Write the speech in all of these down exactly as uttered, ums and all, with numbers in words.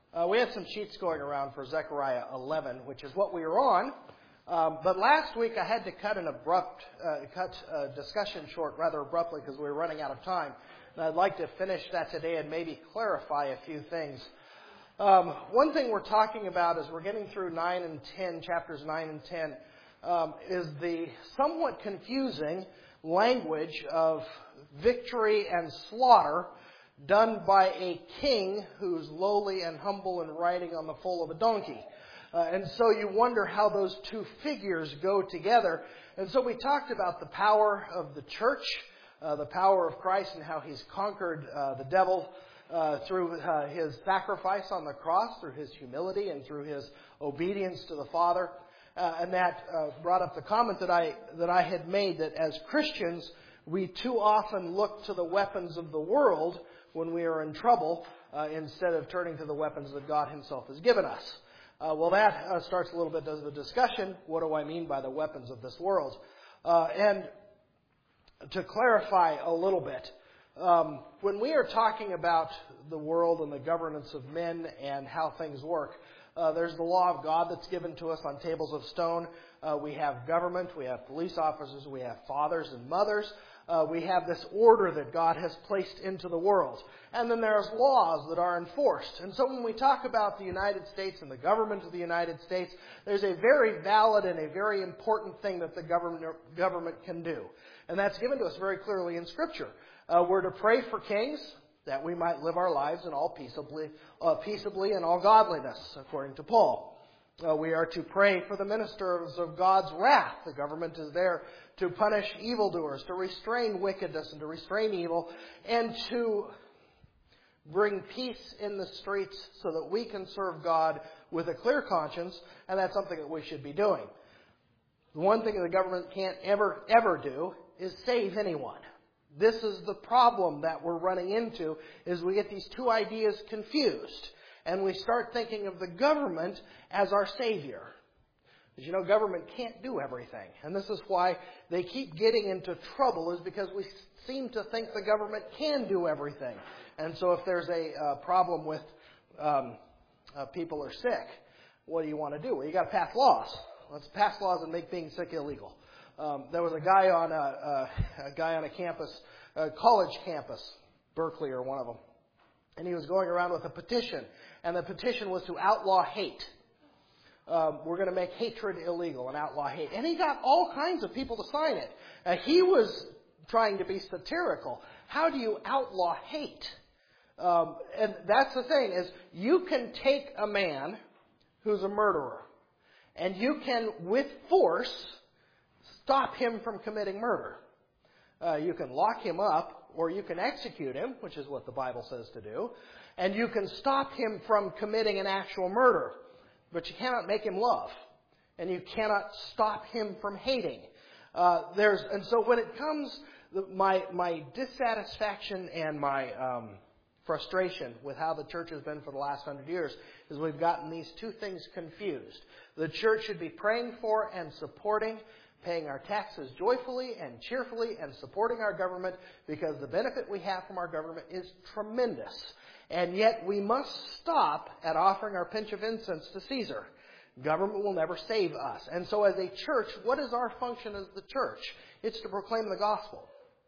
Uh, we had some sheets going around for Zechariah eleven, which is what we were on. Um, but last week I had to cut an abrupt, uh, cut a discussion short rather abruptly because we were running out of time. And I'd like to finish that today and maybe clarify a few things. Um, one thing we're talking about as we're getting through nine and ten, chapters nine and ten, um, is the somewhat confusing language of victory and slaughter done by a king who's lowly and humble and riding on the foal of a donkey. Uh, and so you wonder how those two figures go together. And so we talked about the power of the church, uh, the power of Christ, and how he's conquered uh, the devil uh, through uh, his sacrifice on the cross, through his humility, and through his obedience to the Father. Uh, and that uh, brought up the comment that I that I had made that as Christians, we too often look to the weapons of the world when we are in trouble, uh, instead of turning to the weapons that God Himself has given us. Uh, well, that uh, starts a little bit of the discussion. What do I mean by the weapons of this world? Uh, and to clarify a little bit, um, when we are talking about the world and the governance of men and how things work, uh, there's the law of God that's given to us on tables of stone. Uh, we have government, we have police officers, we have fathers and mothers. Uh, we have this order that God has placed into the world. And then there's laws that are enforced. And so when we talk about the United States and the government of the United States, there's a very valid and a very important thing that the government, government can do. And that's given to us very clearly in Scripture. Uh, we're to pray for kings that we might live our lives in all peaceably, uh, peaceably and all godliness, according to Paul. Uh, we are to pray for the ministers of God's wrath. The government is there to punish evildoers, to restrain wickedness and to restrain evil, and to bring peace in the streets so that we can serve God with a clear conscience, and that's something that we should be doing. The one thing that the government can't ever, ever do is save anyone. This is the problem that we're running into, is we get these two ideas confused. And we start thinking of the government as our savior. As you know, government can't do everything. And this is why they keep getting into trouble, is because we seem to think the government can do everything. And so if there's a uh, problem with um, uh, people are sick, what do you want to do? Well, you got to pass laws. Let's pass laws and make being sick illegal. Um, there was a guy on a, a, a guy on a campus, a college campus, Berkeley or one of them. And he was going around with a petition. And the petition was to outlaw hate. Um, we're going to make hatred illegal and outlaw hate. And he got all kinds of people to sign it. Uh, he was trying to be satirical. How do you outlaw hate? Um, and that's the thing, is you can take a man who's a murderer, and you can, with force, stop him from committing murder. Uh, you can lock him up, or you can execute him, which is what the Bible says to do, and you can stop him from committing an actual murder. But you cannot make him love, and you cannot stop him from hating. Uh, there's and so when it comes, my my dissatisfaction and my um, frustration with how the church has been for the last hundred years is we've gotten these two things confused. The church should be praying for and supporting, paying our taxes joyfully and cheerfully, and supporting our government, because the benefit we have from our government is tremendous. And yet we must stop at offering our pinch of incense to Caesar. Government will never save us. And so as a church, what is our function as the church? It's to proclaim the gospel.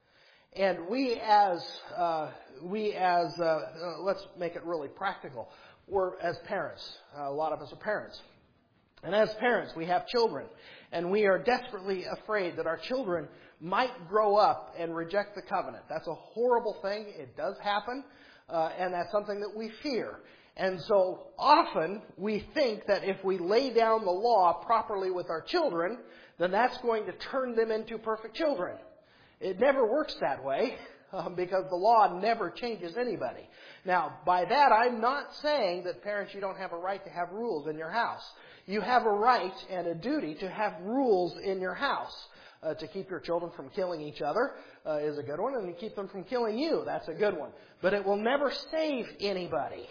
And we as, uh, we as, uh, uh, let's make it really practical. We're as parents. Uh, a lot of us are parents. And as parents, we have children. And we are desperately afraid that our children might grow up and reject the covenant. That's a horrible thing. It does happen. Uh, and that's something that we fear. And so often we think that if we lay down the law properly with our children, then that's going to turn them into perfect children. It never works that way, um, because the law never changes anybody. Now, by that, I'm not saying that parents, you don't have a right to have rules in your house. You have a right and a duty to have rules in your house. Uh, to keep your children from killing each other uh, is a good one, and to keep them from killing you, that's a good one. But it will never save anybody.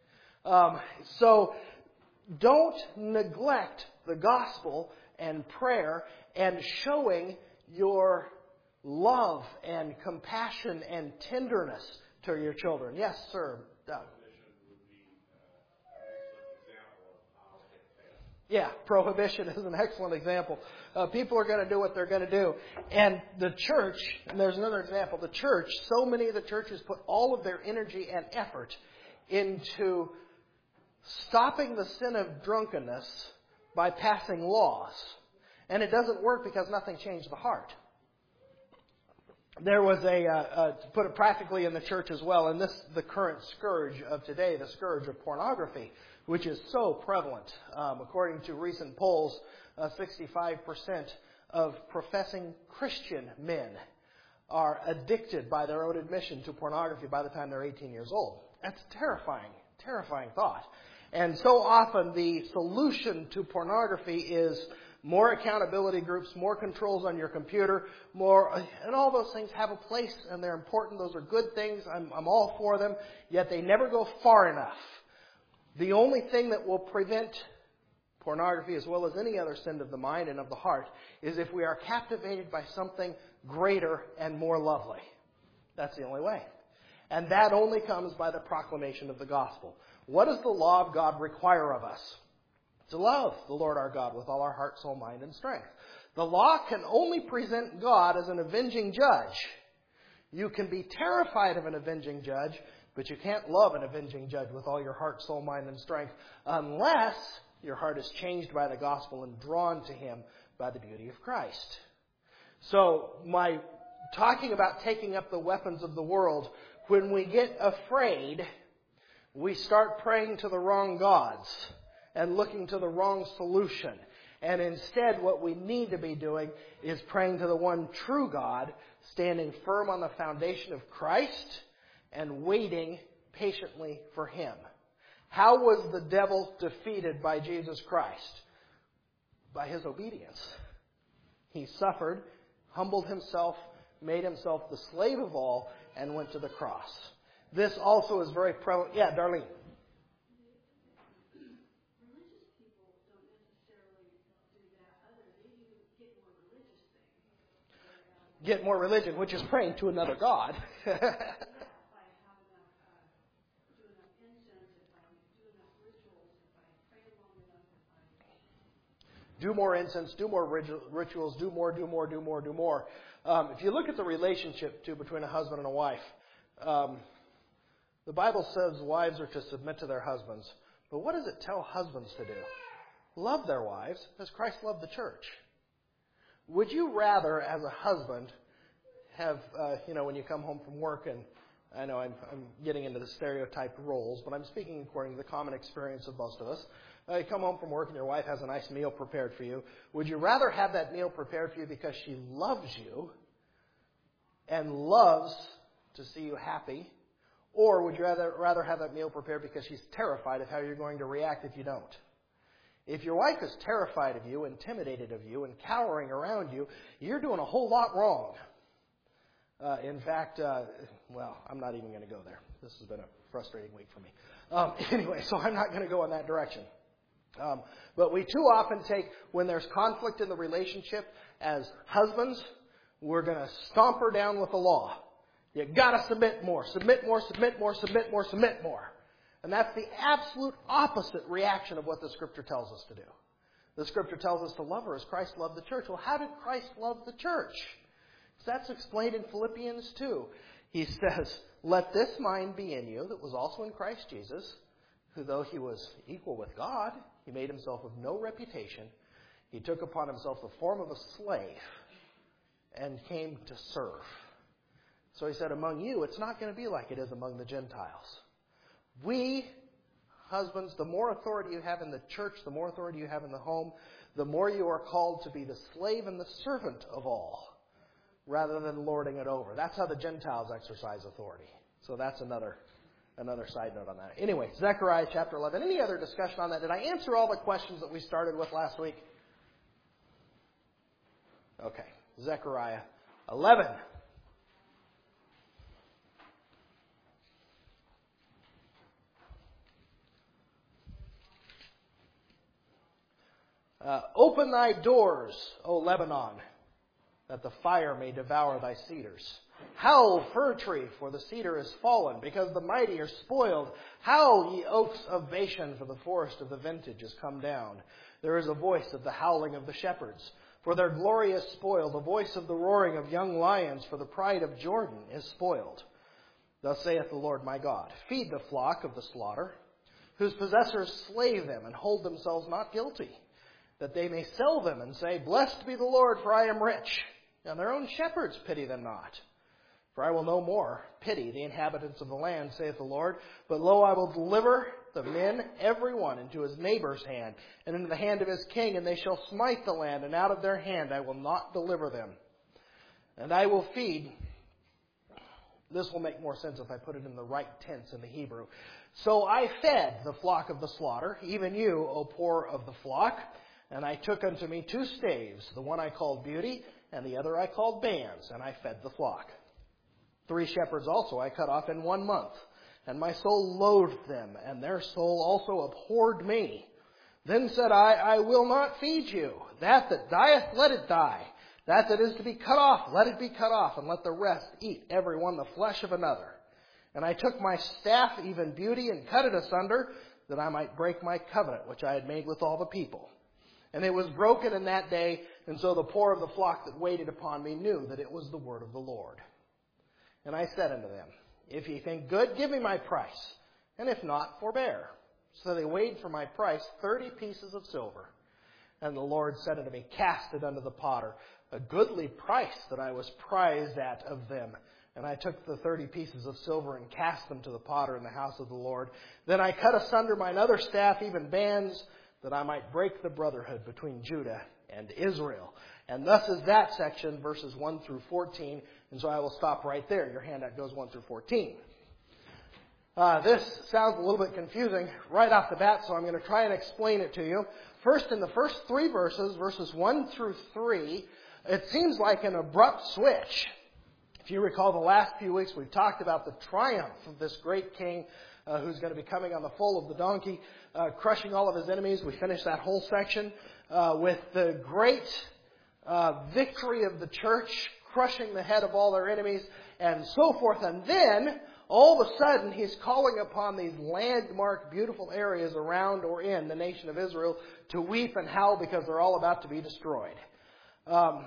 Um, so don't neglect the gospel and prayer and showing your love and compassion and tenderness to your children. Yes, sir, Doug. Yeah, prohibition is an excellent example. Uh, people are going to do what they're going to do. And the church, and there's another example, the church, so many of the churches put all of their energy and effort into stopping the sin of drunkenness by passing laws. And it doesn't work because nothing changed the heart. There was a, uh, uh, to put it practically in the church as well, and this the current scourge of today, the scourge of pornography, which is so prevalent. Um, according to recent polls, uh, sixty-five percent of professing Christian men are addicted by their own admission to pornography by the time they're eighteen years old. That's a terrifying, terrifying thought. And so often the solution to pornography is more accountability groups, more controls on your computer, more, and all those things have a place and they're important. Those are good things. I'm, I'm all for them. Yet they never go far enough. The only thing that will prevent pornography, as well as any other sin of the mind and of the heart, is if we are captivated by something greater and more lovely. That's the only way. And that only comes by the proclamation of the gospel. What does the law of God require of us? To love the Lord our God with all our heart, soul, mind, and strength. The law can only present God as an avenging judge. You can be terrified of an avenging judge, but you can't love an avenging judge with all your heart, soul, mind, and strength unless your heart is changed by the gospel and drawn to Him by the beauty of Christ. So, my talking about taking up the weapons of the world, when we get afraid, we start praying to the wrong gods and looking to the wrong solution. And instead, what we need to be doing is praying to the one true God, standing firm on the foundation of Christ and waiting patiently for Him. How was the devil defeated by Jesus Christ? By His obedience. He suffered, humbled Himself, made Himself the slave of all, and went to the cross. This also is very prevalent. Yeah, Darlene. Get more religion, which is praying to another God. Do more incense, do more rituals, do more, do more, do more, do more. Um, if you look at the relationship, too, between a husband and a wife, um, the Bible says wives are to submit to their husbands. But what does it tell husbands to do? Love their wives as Christ loved the church. Would you rather, as a husband, have, uh, you know, when you come home from work, and I know I'm, I'm getting into the stereotyped roles, but I'm speaking according to the common experience of most of us. Uh, you come home from work and your wife has a nice meal prepared for you. Would you rather have that meal prepared for you because she loves you and loves to see you happy, or would you rather, rather have that meal prepared because she's terrified of how you're going to react if you don't? If your wife is terrified of you, intimidated of you, and cowering around you, you're doing a whole lot wrong. Uh, in fact, uh, well, I'm not even going to go there. This has been a frustrating week for me. Um, anyway, so I'm not going to go in that direction. Um, but we too often take, when there's conflict in the relationship, as husbands, we're going to stomp her down with the law. You got to submit more, submit more, submit more, submit more, submit more. And that's the absolute opposite reaction of what the Scripture tells us to do. The Scripture tells us to love her as Christ loved the church. Well, how did Christ love the church? So that's explained in Philippians two. He says, let this mind be in you that was also in Christ Jesus, who though He was equal with God, He made Himself of no reputation. He took upon Himself the form of a slave and came to serve. So He said, among you, it's not going to be like it is among the Gentiles. We, husbands, the more authority you have in the church, the more authority you have in the home, the more you are called to be the slave and the servant of all, rather than lording it over. That's how the Gentiles exercise authority. So that's another another side note on that. Anyway, Zechariah chapter eleven. Any other discussion on that? Did I answer all the questions that we started with last week? Okay, Zechariah eleven. Uh, Open thy doors, O Lebanon, that the fire may devour thy cedars. Howl, fir tree, for the cedar is fallen, because the mighty are spoiled. Howl, ye oaks of Bashan, for the forest of the vintage is come down. There is a voice of the howling of the shepherds, for their glory is spoiled. A voice of the roaring of young lions, for the pride of Jordan is spoiled. Thus saith the Lord my God, feed the flock of the slaughter, whose possessors slay them and hold themselves not guilty, that they may sell them and say, Blessed be the Lord, for I am rich. And their own shepherds pity them not. For I will no more pity the inhabitants of the land, saith the Lord. But lo, I will deliver the men, every one, into his neighbor's hand, and into the hand of his king, and they shall smite the land, and out of their hand I will not deliver them. And I will feed. This will make more sense if I put it in the right tense in the Hebrew. So I fed the flock of the slaughter, even you, O poor of the flock. And I took unto me two staves, the one I called Beauty, and the other I called Bands, and I fed the flock. Three shepherds also I cut off in one month, and my soul loathed them, and their soul also abhorred me. Then said I, I will not feed you. That that dieth, let it die. That that is to be cut off, let it be cut off, and let the rest eat every one the flesh of another. And I took my staff, even Beauty, and cut it asunder, that I might break my covenant, which I had made with all the people. And it was broken in that day, and so the poor of the flock that waited upon me knew that it was the word of the Lord. And I said unto them, If ye think good, give me my price, and if not, forbear. So they weighed for my price thirty pieces of silver. And the Lord said unto me, Cast it unto the potter, a goodly price that I was prized at of them. And I took the thirty pieces of silver and cast them to the potter in the house of the Lord. Then I cut asunder mine other staff, even Bands, that I might break the brotherhood between Judah and Israel. And thus is that section, verses one through fourteen. And so I will stop right there. Your handout goes one through fourteen. Uh, this sounds a little bit confusing right off the bat, so I'm going to try and explain it to you. First, in the first three verses, verses one through three, it seems like an abrupt switch. If you recall, the last few weeks we've talked about the triumph of this great king uh, who's going to be coming on the foal of the donkey, uh, crushing all of his enemies. We finished that whole section uh, with the great uh, victory of the church, crushing the head of all their enemies, and so forth. And then, all of a sudden, he's calling upon these landmark, beautiful areas around or in the nation of Israel to weep and howl because they're all about to be destroyed. Um,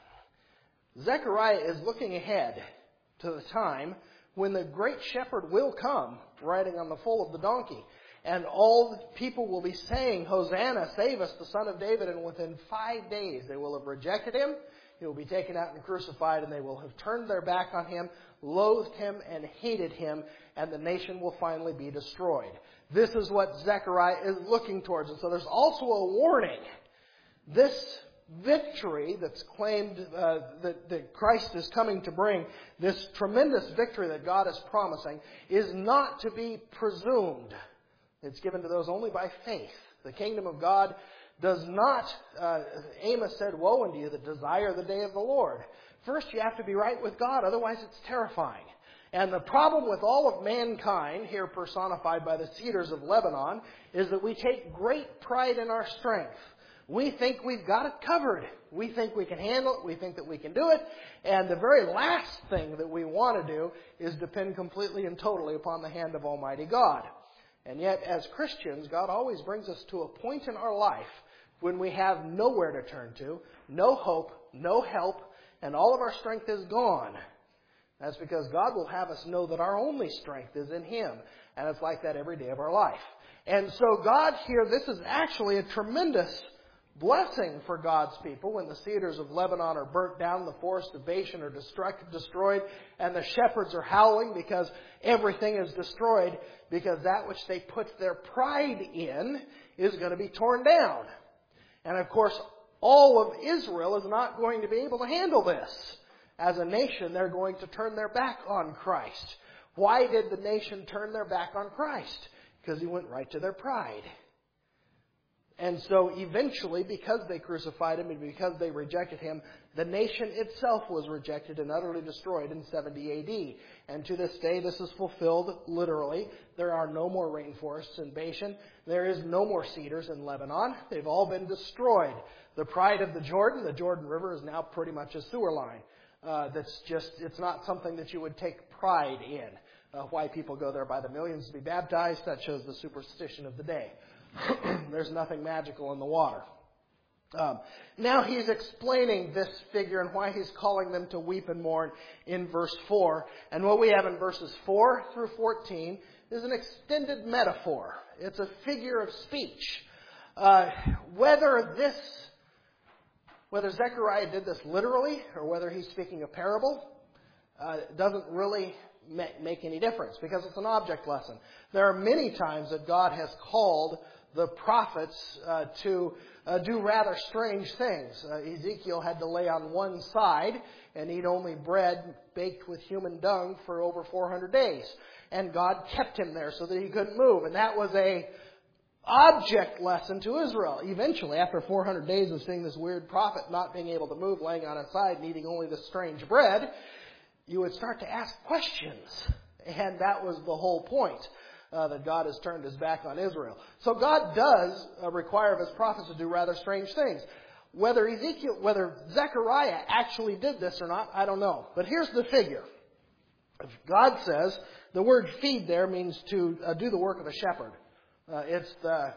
Zechariah is looking ahead to the time when the great shepherd will come riding on the foal of the donkey. And all the people will be saying, Hosanna, save us, the Son of David. And within five days they will have rejected him. He will be taken out and crucified, and they will have turned their back on him, loathed him, and hated him, and the nation will finally be destroyed. This is what Zechariah is looking towards. And so there's also a warning. This victory that's claimed uh, that, that Christ is coming to bring, this tremendous victory that God is promising, is not to be presumed. It's given to those only by faith. The kingdom of God does not, uh, Amos said, woe unto you that desire the day of the Lord. First, you have to be right with God, otherwise it's terrifying. And the problem with all of mankind, here personified by the cedars of Lebanon, is that we take great pride in our strength. We think we've got it covered. We think we can handle it. We think that we can do it. And the very last thing that we want to do is depend completely and totally upon the hand of Almighty God. And yet, as Christians, God always brings us to a point in our life when we have nowhere to turn to, no hope, no help, and all of our strength is gone. That's because God will have us know that our only strength is in Him. And it's like that every day of our life. And so God here, this is actually a tremendous blessing for God's people when the cedars of Lebanon are burnt down, the forests of Bashan are destruct, destroyed, and the shepherds are howling because everything is destroyed, because that which they put their pride in is going to be torn down. And of course, all of Israel is not going to be able to handle this. As a nation, they're going to turn their back on Christ. Why did the nation turn their back on Christ? Because He went right to their pride. And so eventually, because they crucified Him and because they rejected Him, the nation itself was rejected and utterly destroyed in seventy A D. And to this day, this is fulfilled literally. There are no more rainforests in Bashan. There is no more cedars in Lebanon. They've all been destroyed. The pride of the Jordan, the Jordan River, is now pretty much a sewer line. uh, that's just, it's not something that you would take pride in. Uh, why people go there by the millions to be baptized, that shows the superstition of the day. There's nothing magical in the water. Um, now he's explaining this figure and why he's calling them to weep and mourn in verse four. And what we have in verses four through fourteen is an extended metaphor. It's a figure of speech. Uh, whether this, whether Zechariah did this literally or whether he's speaking a parable, uh, doesn't really make any difference because it's an object lesson. There are many times that God has called the prophets uh, to uh, do rather strange things. Uh, Ezekiel had to lay on one side and eat only bread baked with human dung for over four hundred days. And God kept him there so that he couldn't move. And that was a object lesson to Israel. Eventually, after four hundred days of seeing this weird prophet not being able to move, laying on his side and eating only this strange bread, you would start to ask questions. And that was the whole point, uh, that God has turned his back on Israel. So God does uh, require of his prophets to do rather strange things. Whether Ezekiel, whether Zechariah actually did this or not, I don't know. But here's the figure. If God says, the word feed there means to uh, do the work of a shepherd. Uh, it's the,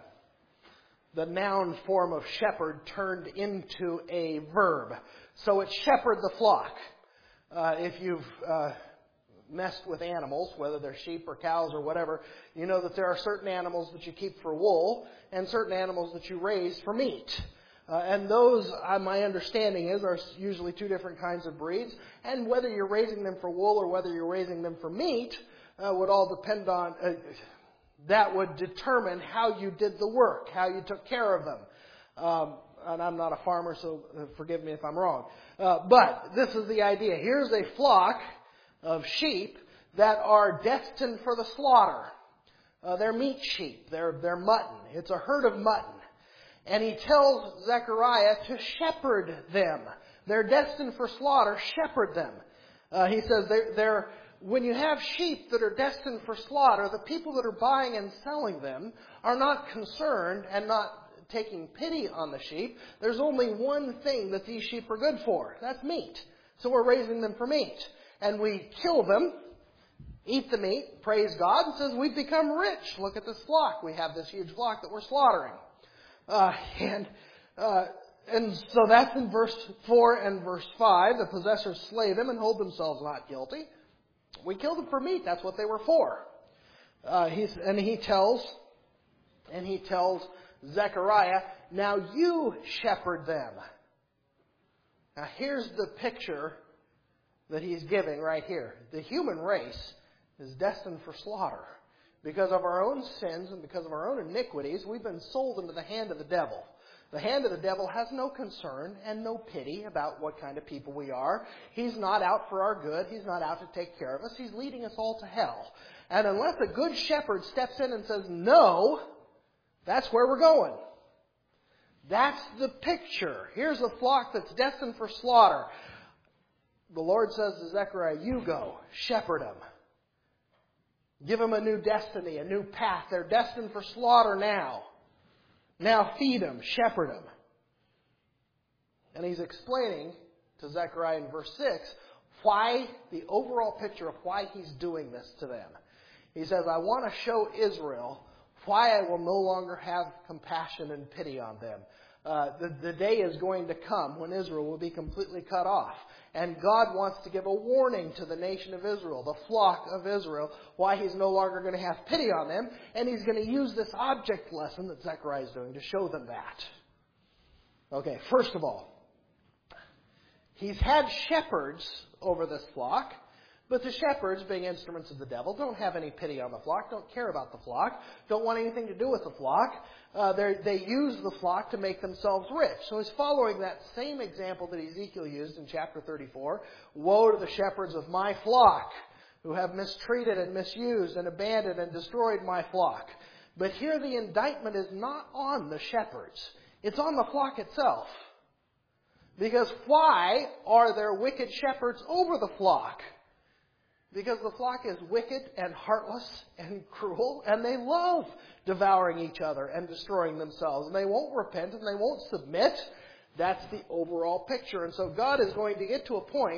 the noun form of shepherd turned into a verb. So it's shepherd the flock. Uh, if you've uh, messed with animals, whether they're sheep or cows or whatever, you know that there are certain animals that you keep for wool and certain animals that you raise for meat. Uh, and those, uh, my understanding is, are usually two different kinds of breeds. And whether you're raising them for wool or whether you're raising them for meat uh, would all depend on, uh, that would determine how you did the work, how you took care of them. Um, and I'm not a farmer, so forgive me if I'm wrong. Uh, but this is the idea. Here's a flock of sheep that are destined for the slaughter. Uh, they're meat sheep. They're, they're mutton. It's a herd of mutton. And he tells Zechariah to shepherd them. They're destined for slaughter. Shepherd them. Uh, he says they're, they're, when you have sheep that are destined for slaughter, the people that are buying and selling them are not concerned and not taking pity on the sheep. There's only one thing that these sheep are good for. That's meat. So we're raising them for meat. And we kill them, eat the meat, praise God, and says we've become rich. Look at this flock. We have this huge flock that we're slaughtering. Uh, and uh, and so that's in verse four and verse five. The possessors slay them and hold themselves not guilty. We killed them for meat. That's what they were for. Uh, he's, and he tells, and he tells Zechariah, now you shepherd them. Now here's the picture that he's giving right here. The human race is destined for slaughter. Because of our own sins and because of our own iniquities, we've been sold into the hand of the devil. The hand of the devil has no concern and no pity about what kind of people we are. He's not out for our good. He's not out to take care of us. He's leading us all to hell. And unless a good shepherd steps in and says, no, that's where we're going. That's the picture. Here's a flock that's destined for slaughter. The Lord says to Zechariah, you go, shepherd them. Give them a new destiny, a new path. They're destined for slaughter now. Now feed them, shepherd them. And he's explaining to Zechariah in verse six why, the overall picture of why he's doing this to them. He says, I want to show Israel why I will no longer have compassion and pity on them. Uh, the, the day is going to come when Israel will be completely cut off. And God wants to give a warning to the nation of Israel, the flock of Israel, why He's no longer going to have pity on them. And He's going to use this object lesson that Zechariah is doing to show them that. Okay, first of all, He's had shepherds over this flock. But the shepherds, being instruments of the devil, don't have any pity on the flock, don't care about the flock, don't want anything to do with the flock. Uh, they use the flock to make themselves rich. So he's following that same example that Ezekiel used in chapter thirty-four. Woe to the shepherds of my flock, who have mistreated and misused and abandoned and destroyed my flock. But here the indictment is not on the shepherds. It's on the flock itself. Because why are there wicked shepherds over the flock? Because the flock is wicked and heartless and cruel, and they love devouring each other and destroying themselves. And they won't repent and they won't submit. That's the overall picture. And so God is going to get to a point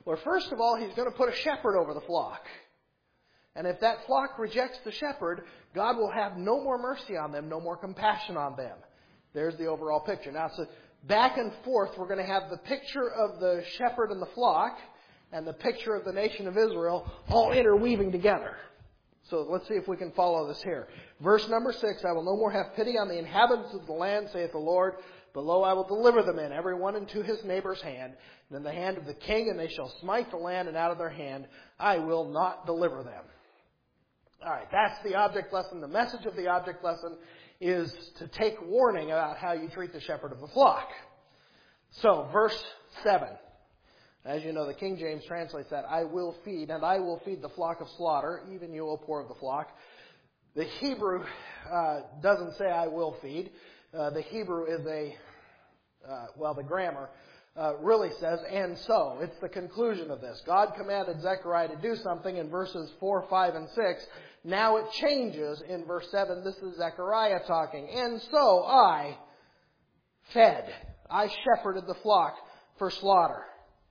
Well, first of all, He's going to put a shepherd over the flock. And if that flock rejects the shepherd, God will have no more mercy on them, no more compassion on them. There's the overall picture. Now, so back and forth, we're going to have the picture of the shepherd and the flock and the picture of the nation of Israel all interweaving together. So let's see if we can follow this here. Verse number six, I will no more have pity on the inhabitants of the land, saith the Lord. But lo, I will deliver them in, every one into his neighbor's hand, and in the hand of the king, and they shall smite the land, and out of their hand I will not deliver them. All right, that's the object lesson. The message of the object lesson is to take warning about how you treat the shepherd of the flock. So, verse seven. As you know, the King James translates that, I will feed, and I will feed the flock of slaughter, even you, O poor of the flock. The Hebrew uh, doesn't say I will feed. Uh, the Hebrew is a, uh, well, the grammar uh, really says, and so. It's the conclusion of this. God commanded Zechariah to do something in verses four, five, and six. Now it changes in verse seven. This is Zechariah talking. And so I fed. I shepherded the flock for slaughter.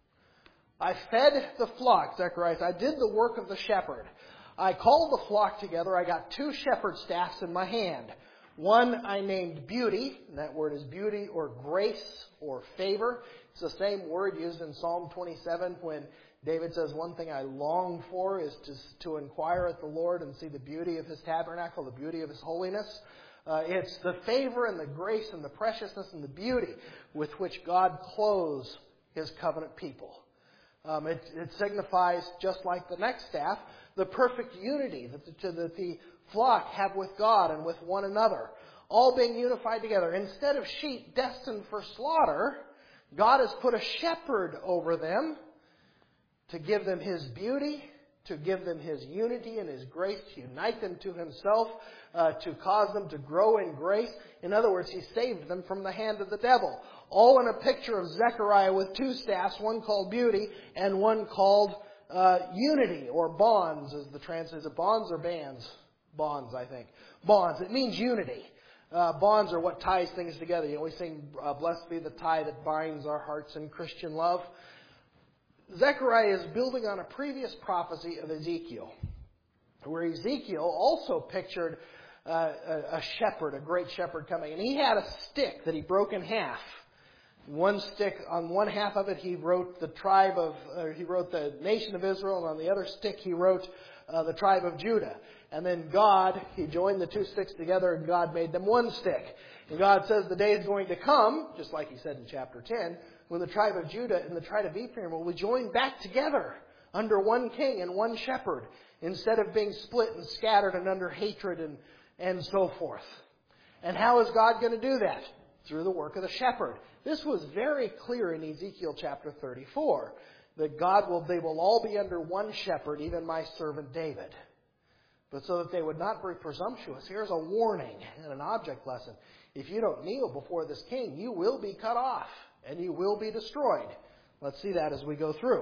I fed the flock, Zechariah says. I did the work of the shepherd. I called the flock together. I got two shepherd staffs in my hand. One I named Beauty, and that word is beauty or grace or favor. It's the same word used in Psalm twenty-seven when David says, one thing I long for is to, to inquire at the Lord and see the beauty of His tabernacle, the beauty of His holiness. Uh, it's the favor and the grace and the preciousness and the beauty with which God clothes His covenant people. Um, it, it signifies, just like the next staff, the perfect unity that the, that the flock have with God and with one another, all being unified together. Instead of sheep destined for slaughter, God has put a shepherd over them to give them His beauty, to give them His unity and His grace, to unite them to Himself, uh, to cause them to grow in grace. In other words, He saved them from the hand of the devil. All in a picture of Zechariah with two staffs, one called Beauty and one called uh, Unity or Bonds, as the translation. Is it bonds or bands? Bonds, I think. Bonds. It means unity. Uh, bonds are what ties things together. You know, we sing, uh, blessed be the tie that binds our hearts in Christian love. Zechariah is building on a previous prophecy of Ezekiel, where Ezekiel also pictured uh, a, a shepherd, a great shepherd coming. And he had a stick that he broke in half. One stick, on one half of it, he wrote the tribe of, uh, he wrote the nation of Israel, and on the other stick, he wrote uh, the tribe of Judah. And then God, He joined the two sticks together, and God made them one stick. And God says the day is going to come, just like He said in chapter ten, when the tribe of Judah and the tribe of Ephraim will be joined back together under one king and one shepherd, instead of being split and scattered and under hatred and, and so forth. And how is God going to do that? Through the work of the shepherd. This was very clear in Ezekiel chapter thirty-four, that God will, they will all be under one shepherd, even my servant David. But so that they would not be presumptuous, here's a warning and an object lesson. If you don't kneel before this king, you will be cut off and you will be destroyed. Let's see that as we go through.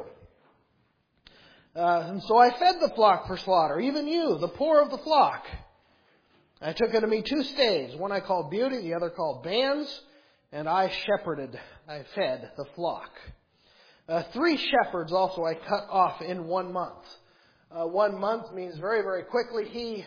Uh, and so I fed the flock for slaughter, even you, the poor of the flock. I took unto me two staves, one I called Beauty, the other called Bands, and I shepherded, I fed the flock. Uh, three shepherds also I cut off in one month. Uh, one month means very, very quickly. He,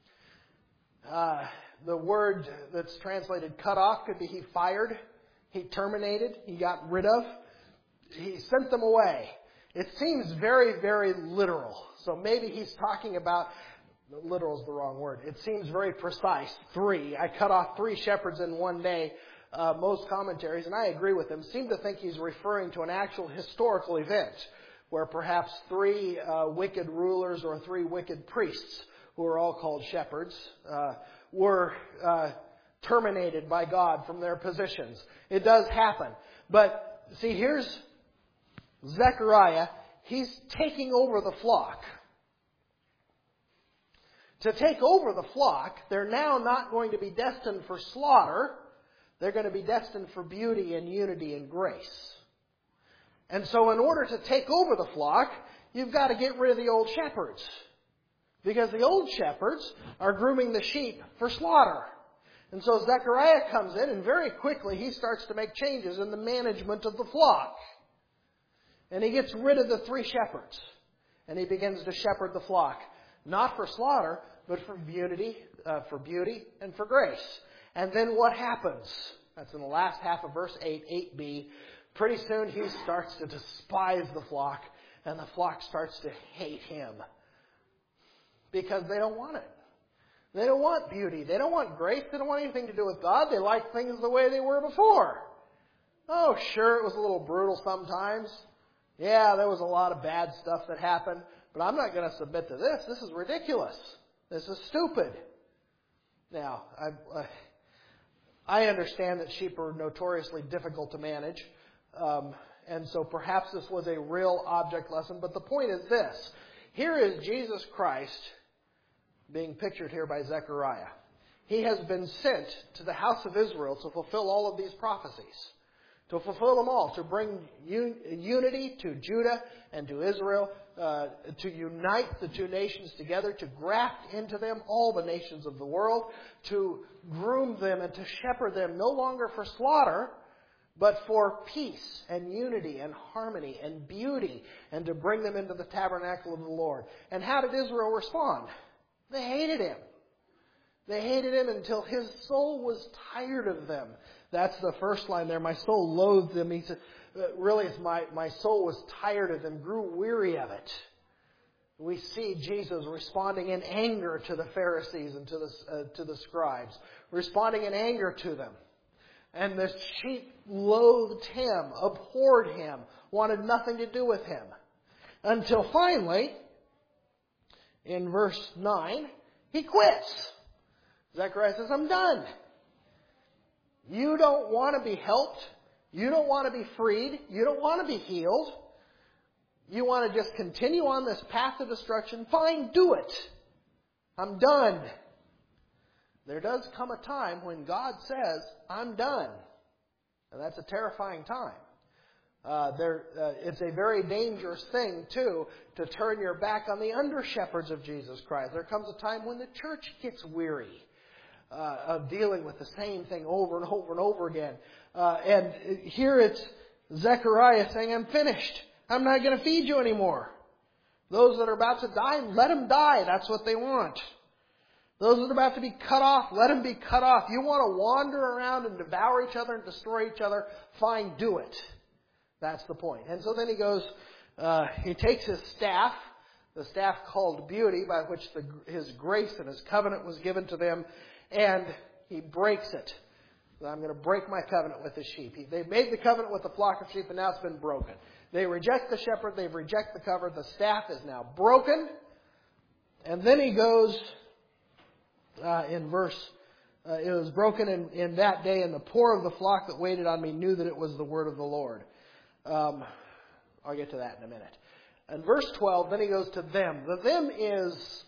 uh, the word that's translated cut off could be He fired, He terminated, He got rid of, He sent them away. It seems very, very literal. So maybe He's talking about, literal is the wrong word. It seems very precise. Three. I cut off three shepherds in one day. Uh, most commentaries, and I agree with them, seem to think He's referring to an actual historical event, where perhaps three uh, wicked rulers or three wicked priests, who are all called shepherds, uh, were uh, terminated by God from their positions. It does happen. But see, here's Zechariah. He's taking over the flock. To take over the flock, they're now not going to be destined for slaughter. They're going to be destined for beauty and unity and grace. And so in order to take over the flock, you've got to get rid of the old shepherds. Because the old shepherds are grooming the sheep for slaughter. And so Zechariah comes in, and very quickly he starts to make changes in the management of the flock. And he gets rid of the three shepherds. And he begins to shepherd the flock. Not for slaughter, but for beauty, uh, for beauty and for grace. And then what happens? That's in the last half of verse eight, eight b. Pretty soon he starts to despise the flock, and the flock starts to hate him. Because they don't want it. They don't want beauty. They don't want grace. They don't want anything to do with God. They like things the way they were before. Oh, sure, it was a little brutal sometimes. Yeah, there was a lot of bad stuff that happened. But I'm not going to submit to this. This is ridiculous. This is stupid. Now, I, I, I understand that sheep are notoriously difficult to manage. Um, and so perhaps this was a real object lesson. But the point is this. Here is Jesus Christ being pictured here by Zechariah. He has been sent to the house of Israel to fulfill all of these prophecies. To fulfill them all. To bring un- unity to Judah and to Israel. Uh, to unite the two nations together. To graft into them all the nations of the world. To groom them and to shepherd them no longer for slaughter, but for peace and unity and harmony and beauty, and to bring them into the tabernacle of the Lord. And how did Israel respond? They hated him. They hated him until his soul was tired of them. That's the first line there. My soul loathed them. He said, really, it's my, my soul was tired of them, grew weary of it. We see Jesus responding in anger to the Pharisees and to the, uh, to the scribes. Responding in anger to them. And the sheep loathed him, abhorred him, wanted nothing to do with him. Until finally, in verse nine, he quits. Zechariah says, I'm done. You don't want to be helped. You don't want to be freed. You don't want to be healed. You want to just continue on this path of destruction. Fine, do it. I'm done. There does come a time when God says, I'm done. And that's a terrifying time. Uh, there, uh, it's a very dangerous thing, too, to turn your back on the under-shepherds of Jesus Christ. There comes a time when the church gets weary uh, of dealing with the same thing over and over and over again. Uh, and here it's Zechariah saying, I'm finished. I'm not going to feed you anymore. Those that are about to die, let them die. That's what they want. Those that are about to be cut off, let them be cut off. You want to wander around and devour each other and destroy each other? Fine, do it. That's the point. And so then he goes, uh, he takes his staff, the staff called beauty, by which the, his grace and his covenant was given to them, and he breaks it. I'm going to break my covenant with the sheep. He, they've made the covenant with the flock of sheep, and now it's been broken. They reject the shepherd, they reject the covenant. The staff is now broken. And then he goes uh, in verse, uh, it was broken in, in that day, and the poor of the flock that waited on me knew that it was the word of the Lord. Um, I'll get to that in a minute. And verse twelve, then he goes to them. The them is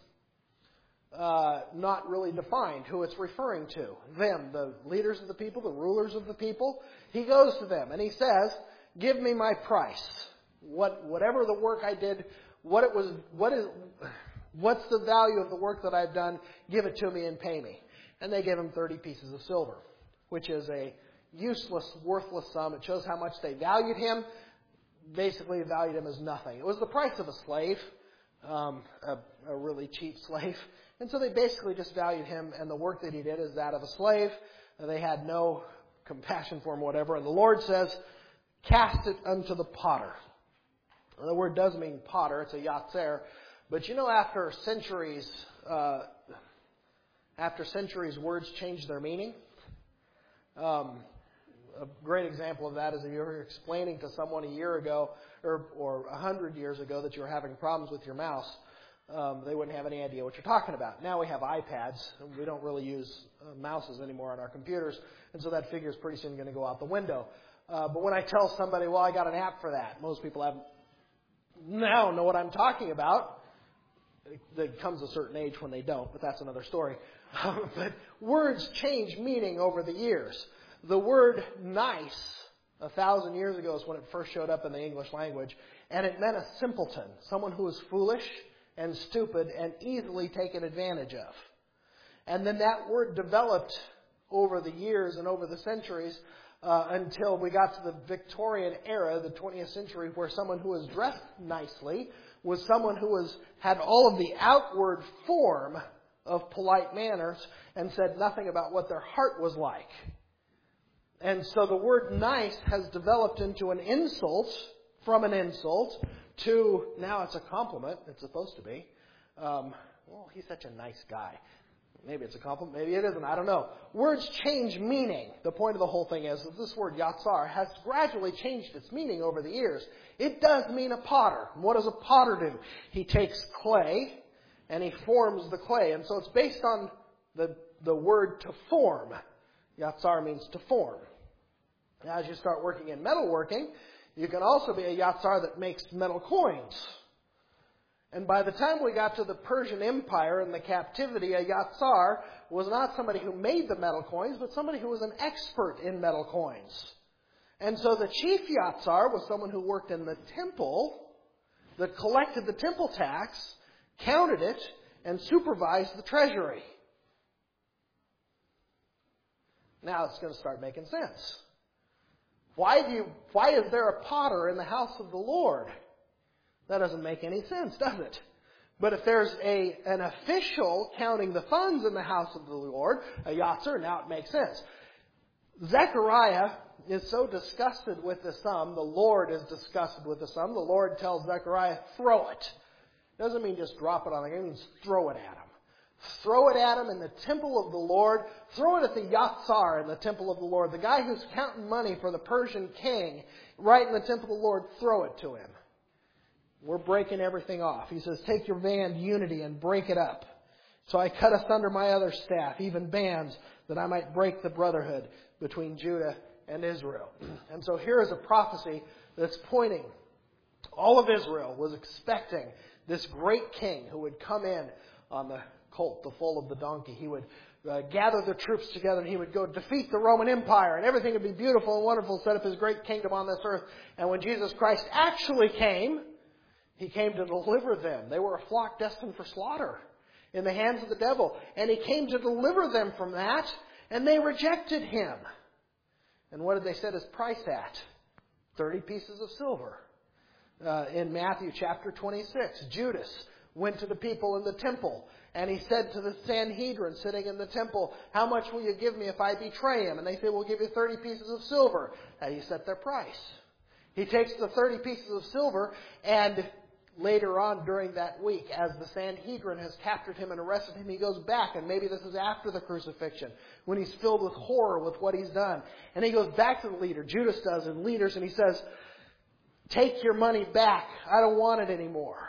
uh, not really defined who it's referring to. Them, the leaders of the people, the rulers of the people. He goes to them and he says, give me my price. What, whatever the work I did, what it was, what is, what's the value of the work that I've done? Give it to me and pay me. And they gave him thirty pieces of silver, which is a useless, worthless sum. It shows how much they valued him. Basically, they valued him as nothing. It was the price of a slave, um, a, a really cheap slave. And so they basically just valued him, and the work that he did is that of a slave. And they had no compassion for him, whatever. And the Lord says, cast it unto the potter. Well, the word does mean potter. It's a yatzer. But you know, after centuries, uh, after centuries, words change their meaning. Um, a great example of that is if you were explaining to someone a year ago or or a hundred years ago that you were having problems with your mouse, um, they wouldn't have any idea what you're talking about. Now we have iPads, and we don't really use uh, mouses anymore on our computers, and so that figure is pretty soon going to go out the window. Uh, but when I tell somebody, well, I got an app for that, most people have now know what I'm talking about. There comes a certain age when they don't, but that's another story. But words change meaning over the years. The word nice, a thousand years ago, is when it first showed up in the English language, and it meant a simpleton, someone who was foolish and stupid and easily taken advantage of. And then that word developed over the years and over the centuries uh, until we got to the Victorian era, the twentieth century, where someone who was dressed nicely was someone who was had all of the outward form of polite manners and said nothing about what their heart was like. And so the word nice has developed into an insult, from an insult, to now it's a compliment. It's supposed to be. Um, well, he's such a nice guy. Maybe it's a compliment, maybe it isn't, I don't know. Words change meaning. The point of the whole thing is that this word yatsar has gradually changed its meaning over the years. It does mean a potter. What does a potter do? He takes clay and he forms the clay. And so it's based on the, the word to form. Yatsar means to form. Now, as you start working in metalworking, you can also be a yatsar that makes metal coins. And by the time we got to the Persian Empire and the captivity, a yatsar was not somebody who made the metal coins, but somebody who was an expert in metal coins. And so the chief yatsar was someone who worked in the temple, that collected the temple tax, counted it, and supervised the treasury. Now it's going to start making sense. Why do you, why is there a potter in the house of the Lord? That doesn't make any sense, does it? But if there's a an official counting the funds in the house of the Lord, a yatsar, now it makes sense. Zechariah is so disgusted with the sum, the Lord is disgusted with the sum, the Lord tells Zechariah, throw it. Doesn't mean just drop it on the ground, it means throw it at him. Throw it at him in the temple of the Lord. Throw it at the yatsar in the temple of the Lord. The guy who's counting money for the Persian king, right in the temple of the Lord, throw it to him. We're breaking everything off. He says, take your band unity and break it up. So I cut asunder my other staff, even bands, that I might break the brotherhood between Judah and Israel. And so here is a prophecy that's pointing. All of Israel was expecting this great king who would come in on the colt, the foal of the donkey. He would uh, gather the troops together and he would go defeat the Roman Empire and everything would be beautiful and wonderful, set up his great kingdom on this earth. And when Jesus Christ actually came, He came to deliver them. They were a flock destined for slaughter in the hands of the devil. And He came to deliver them from that, and they rejected Him. And what did they set His price at? Thirty pieces of silver. Uh, in Matthew chapter twenty-six, Judas went to the people in the temple, and he said to the Sanhedrin sitting in the temple, how much will you give me if I betray him? And they said, we'll give you thirty pieces of silver. Now He set their price. He takes the thirty pieces of silver, and later on during that week, as the Sanhedrin has captured him and arrested him, he goes back, and maybe this is after the crucifixion, when he's filled with horror with what he's done. And he goes back to the leader, Judas does, and leaders, and he says, take your money back. I don't want it anymore.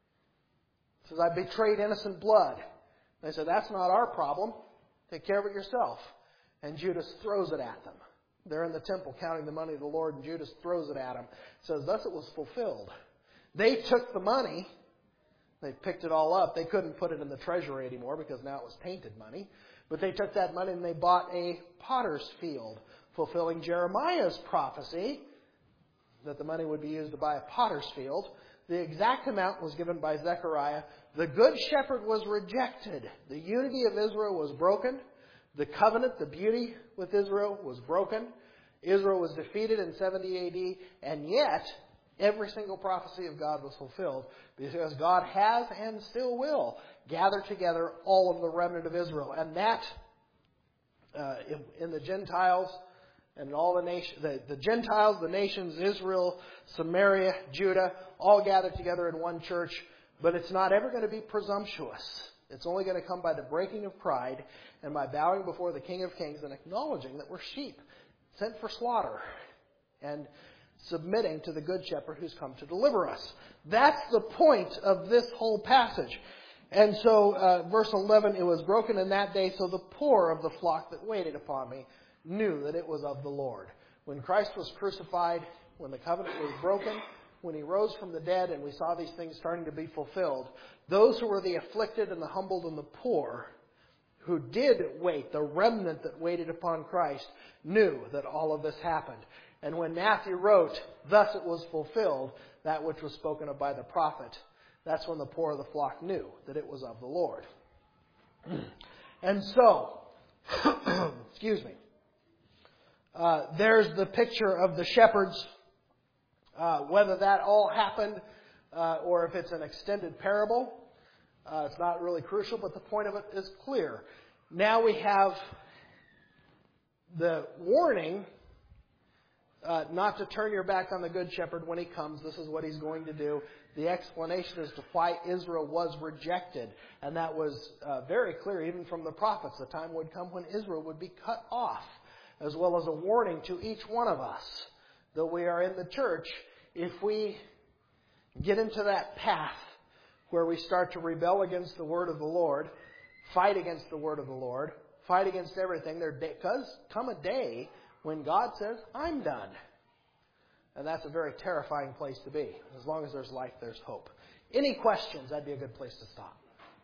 He says, I betrayed innocent blood. They said, that's not our problem. Take care of it yourself. And Judas throws it at them. They're in the temple counting the money of the Lord, and Judas throws it at him. Says, thus it was fulfilled. They took the money. They picked it all up. They couldn't put it in the treasury anymore because now it was tainted money. But they took that money and they bought a potter's field, fulfilling Jeremiah's prophecy that the money would be used to buy a potter's field. The exact amount was given by Zechariah. The good shepherd was rejected. The unity of Israel was broken. The covenant, the beauty with Israel was broken. Israel was defeated in seventy A D, and yet every single prophecy of God was fulfilled because God has and still will gather together all of the remnant of Israel. And that, uh, in, in the Gentiles and in all the nations, the, the Gentiles, the nations, Israel, Samaria, Judah, all gathered together in one church. But it's not ever going to be presumptuous. It's only going to come by the breaking of pride and by bowing before the King of Kings and acknowledging that we're sheep sent for slaughter and submitting to the Good Shepherd who's come to deliver us. That's the point of this whole passage. And so, uh, verse eleven, it was broken in that day, so the poor of the flock that waited upon me knew that it was of the Lord. When Christ was crucified, when the covenant was broken, when He rose from the dead and we saw these things starting to be fulfilled, those who were the afflicted and the humbled and the poor, who did wait, the remnant that waited upon Christ, knew that all of this happened. And when Matthew wrote, thus it was fulfilled, that which was spoken of by the prophet, that's when the poor of the flock knew that it was of the Lord. And so, excuse me, Uh, there's the picture of the shepherds. Uh, whether that all happened uh, or if it's an extended parable, uh, it's not really crucial, but the point of it is clear. Now we have the warning uh, not to turn your back on the Good Shepherd when He comes. This is what He's going to do. The explanation as to why Israel was rejected. And that was uh, very clear even from the prophets. The time would come when Israel would be cut off, as well as a warning to each one of us that we are in the church. If we get into that path where we start to rebel against the Word of the Lord, fight against the Word of the Lord, fight against everything, there does come a day when God says, I'm done. And that's a very terrifying place to be. As long as there's life, there's hope. Any questions? That'd be a good place to stop.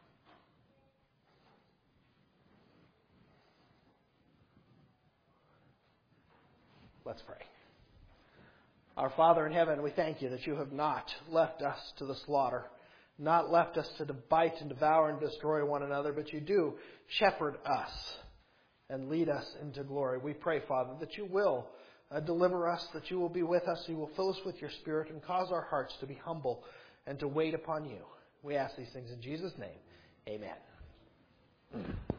Let's pray. Our Father in heaven, we thank You that You have not left us to the slaughter, not left us to bite and devour and destroy one another, but You do shepherd us and lead us into glory. We pray, Father, that You will uh, deliver us, that You will be with us, You will fill us with Your Spirit and cause our hearts to be humble and to wait upon You. We ask these things in Jesus' name. Amen.